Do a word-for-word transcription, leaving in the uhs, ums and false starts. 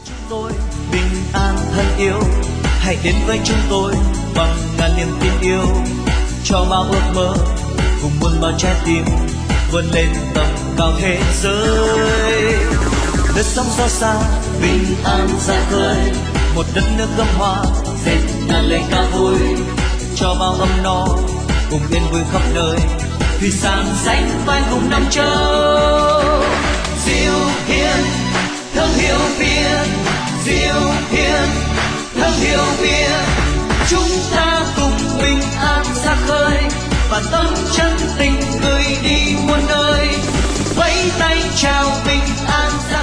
Chúng tôi bình an thân yêu, hãy đến với chúng tôi bằng ngàn niềm tin yêu, cho bao ước mơ cùng muôn bao trái tim vươn lên tầm cao thế giới. Đất sóng gió xa bình an ra khơi, một đất nước gấm hoa dệt ngàn lời ca vui, cho bao ấm no cùng yên vui khắp nơi, thủy sản xanh vai cùng năm châu. Diệu Hiền thương hiệu Việt, Diệu Hiền thương hiệu Việt, chúng ta cùng bình an ra khơi và tâm chân tình gửi đi muôn nơi, vẫy tay chào bình an.